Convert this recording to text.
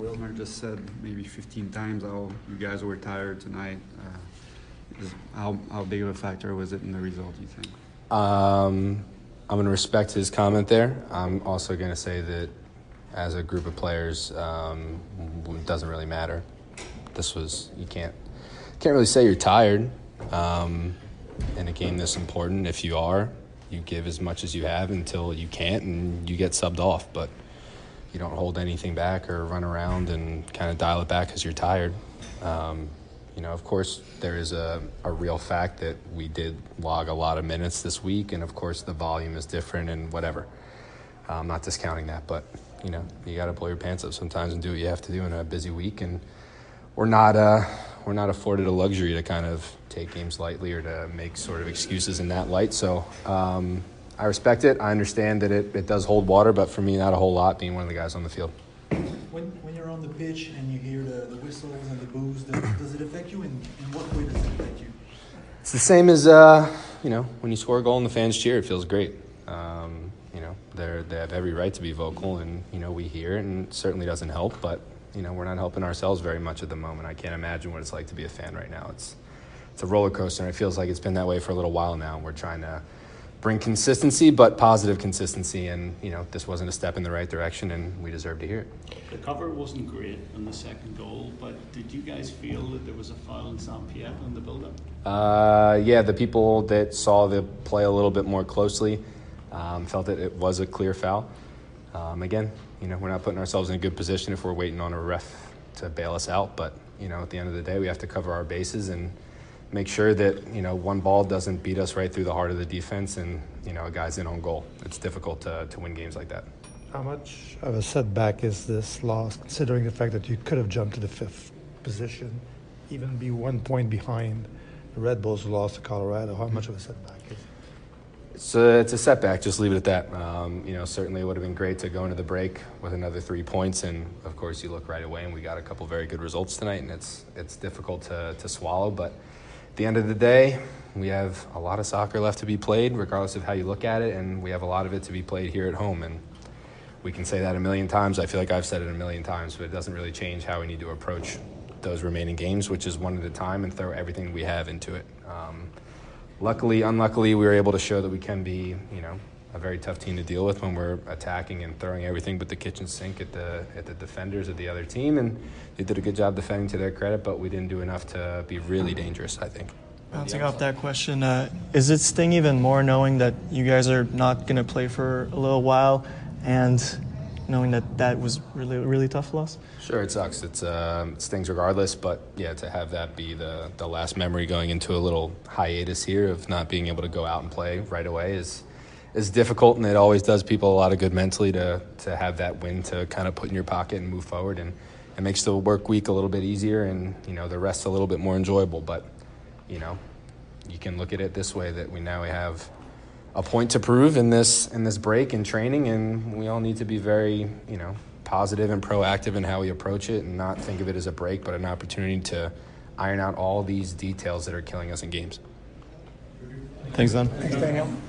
Wilmer just said maybe 15 times how you guys were tired tonight. How big of a factor was it in the result, do you think? I'm going to respect his comment there. I'm also going to say that as a group of players, it doesn't really matter. You can't really say you're tired in a game this important. If you are, you give as much as you have until you can't and you get subbed off. But you don't hold anything back or run around and kind of dial it back because you're tired. Of course, there is a real fact that we did log a lot of minutes this week, and of course the volume is different and whatever. I'm not discounting that, but you got to pull your pants up sometimes and do what you have to do in a busy week. And we're not afforded a luxury to kind of take games lightly or to make sort of excuses in that light. So I respect it. I understand that it does hold water, but for me, not a whole lot, being one of the guys on the field. When you're on the pitch and you hear the whistles and the boos, does it affect you? In what way does it affect you? It's the same as when you score a goal and the fans cheer, it feels great. They have every right to be vocal, and we hear it, and it certainly doesn't help. But we're not helping ourselves very much at the moment. I can't imagine what it's like to be a fan right now. It's a roller coaster, and it feels like it's been that way for a little while now. We're trying to bring consistency, but positive consistency, and this wasn't a step in the right direction, and we deserve to hear it. The cover wasn't great on the second goal, but did you guys feel that there was a foul on Saint-Pierre in the build-up? Yeah, the people that saw the play a little bit more closely felt that it was a clear foul. Again, we're not putting ourselves in a good position if we're waiting on a ref to bail us out, but at the end of the day, we have to cover our bases and make sure that one ball doesn't beat us right through the heart of the defense and a guy's in on goal. It's difficult to win games like that. How much of a setback is this loss, considering the fact that you could have jumped to the fifth position, even be 1 point behind the Red Bulls who lost to Colorado? How much of a setback is it? It's a setback. Just leave it at that. Certainly it would have been great to go into the break with another 3 points, and of course you look right away and we got a couple very good results tonight, and it's difficult to swallow, but at the end of the day, we have a lot of soccer left to be played, regardless of how you look at it, and we have a lot of it to be played here at home. And we can say that a million times. I feel like I've said it a million times, but it doesn't really change how we need to approach those remaining games, which is one at a time, and throw everything we have into it. Luckily, unluckily, we were able to show that we can be, a very tough team to deal with when we're attacking and throwing everything but the kitchen sink at the defenders of the other team, and they did a good job defending to their credit, but we didn't do enough to be really dangerous, I think. Bouncing off that question, is it sting even more knowing that you guys are not going to play for a little while and knowing that was really, really tough loss? Sure, it sucks. It stings regardless, but yeah, to have that be the last memory going into a little hiatus here of not being able to go out and play right away is difficult, and it always does people a lot of good mentally to have that win to kind of put in your pocket and move forward, and it makes the work week a little bit easier and the rest a little bit more enjoyable. But you can look at it this way, that we have a point to prove in this break in training, and we all need to be very positive and proactive in how we approach it and not think of it as a break but an opportunity to iron out all these details that are killing us in games. Thanks, Dan. Thanks, Daniel.